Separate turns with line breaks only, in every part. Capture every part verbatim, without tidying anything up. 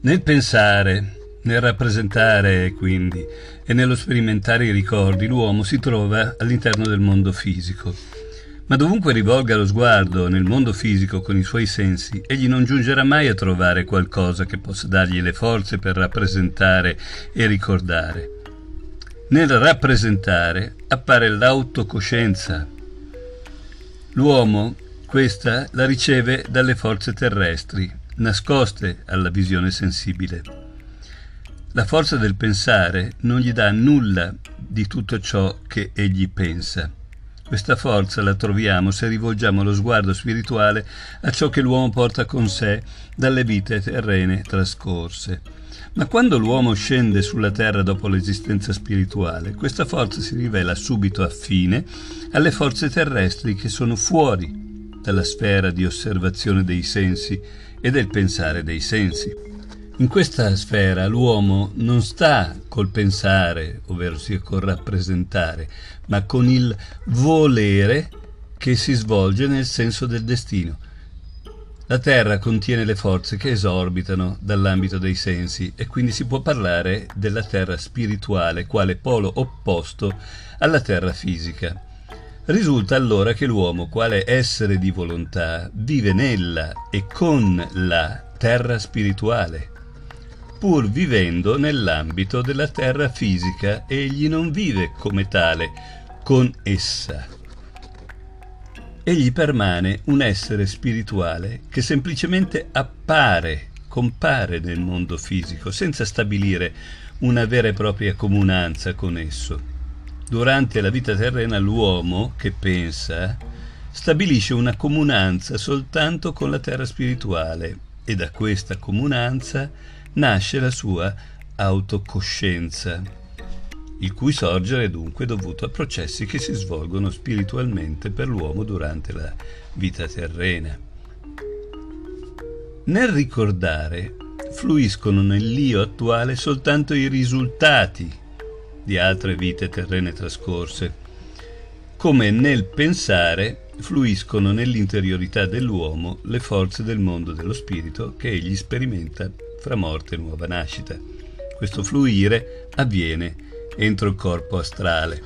Nel pensare, nel rappresentare quindi e nello sperimentare i ricordi, l'uomo si trova all'interno del mondo fisico. Ma dovunque rivolga lo sguardo nel mondo fisico con i suoi sensi, egli non giungerà mai a trovare qualcosa che possa dargli le forze per rappresentare e ricordare. Nel rappresentare appare l'autocoscienza. L'uomo questa la riceve dalle forze terrestri, nascoste alla visione sensibile. La forza del pensare non gli dà nulla di tutto ciò che egli pensa. Questa forza la troviamo se rivolgiamo lo sguardo spirituale a ciò che l'uomo porta con sé dalle vite terrene trascorse. Ma quando l'uomo scende sulla terra dopo l'esistenza spirituale, questa forza si rivela subito affine alle forze terrestri che sono fuori dalla sfera di osservazione dei sensi e del pensare dei sensi. In questa sfera l'uomo non sta col pensare, ovvero sia col rappresentare, ma con il volere che si svolge nel senso del destino. La terra contiene le forze che esorbitano dall'ambito dei sensi e quindi si può parlare della terra spirituale quale polo opposto alla terra fisica. Risulta allora che l'uomo, quale essere di volontà, vive nella e con la terra spirituale. Pur vivendo nell'ambito della terra fisica, egli non vive come tale con essa. Egli permane un essere spirituale che semplicemente appare, compare nel mondo fisico, senza stabilire una vera e propria comunanza con esso. Durante la vita terrena l'uomo, che pensa, stabilisce una comunanza soltanto con la terra spirituale e da questa comunanza nasce la sua autocoscienza, il cui sorgere è dunque dovuto a processi che si svolgono spiritualmente per l'uomo durante la vita terrena. Nel ricordare fluiscono nell'io attuale soltanto i risultati di altre vite terrene trascorse, come nel pensare fluiscono nell'interiorità dell'uomo le forze del mondo dello spirito che egli sperimenta fra morte e nuova nascita. Questo fluire avviene entro il corpo astrale.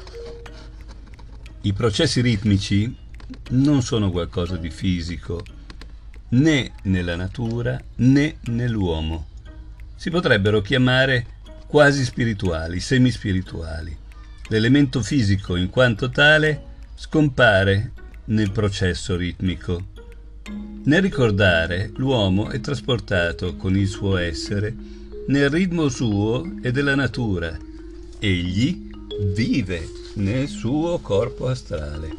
I processi ritmici non sono qualcosa di fisico, né nella natura né nell'uomo. Si potrebbero chiamare quasi spirituali, semispirituali. L'elemento fisico, in quanto tale, scompare nel processo ritmico. Nel ricordare, l'uomo è trasportato con il suo essere nel ritmo suo e della natura. Egli vive nel suo corpo astrale.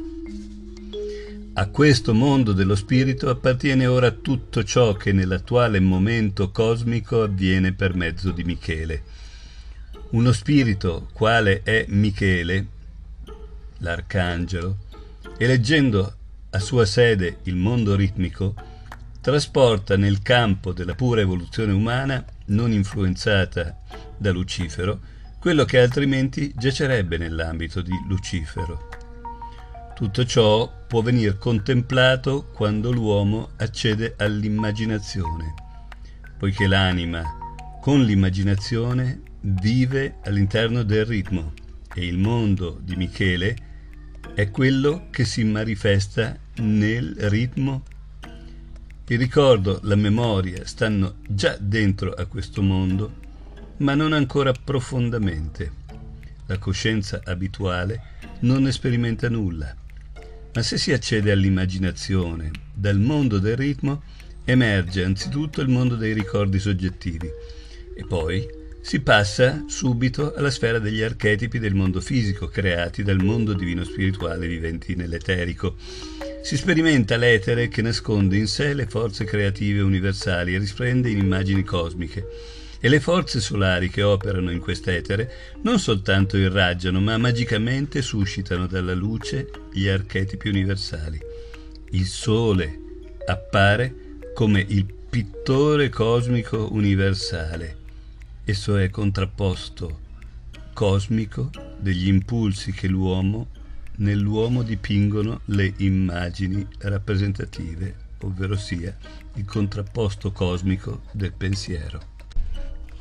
A questo mondo dello spirito appartiene ora tutto ciò che nell'attuale momento cosmico avviene per mezzo di Michele. Uno spirito, quale è Michele, l'arcangelo, eleggendo a sua sede il mondo ritmico, trasporta nel campo della pura evoluzione umana, non influenzata da Lucifero, quello che altrimenti giacerebbe nell'ambito di Lucifero. Tutto ciò può venir contemplato quando l'uomo accede all'immaginazione, poiché l'anima, con l'immaginazione, vive all'interno del ritmo e il mondo di Michele è quello che si manifesta nel ritmo. Il ricordo, la memoria stanno già dentro a questo mondo, ma non ancora profondamente. La coscienza abituale non ne sperimenta nulla, ma se si accede all'immaginazione dal mondo del ritmo emerge anzitutto il mondo dei ricordi soggettivi e poi si passa subito alla sfera degli archetipi del mondo fisico creati dal mondo divino spirituale viventi nell'eterico. Si sperimenta l'etere che nasconde in sé le forze creative universali e risplende in immagini cosmiche. E le forze solari che operano in quest'etere non soltanto irraggiano, ma magicamente suscitano dalla luce gli archetipi universali. Il Sole appare come il pittore cosmico universale. Esso è contrapposto cosmico degli impulsi che l'uomo nell'uomo dipingono le immagini rappresentative, ovvero sia il contrapposto cosmico del pensiero.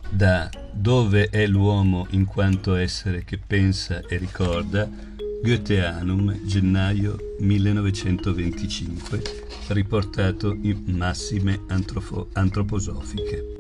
da Dove è l'uomo in quanto essere che pensa e ricorda, Goetheanum, gennaio millenovecentoventicinque, riportato in Massime Antrofo- Antroposofiche.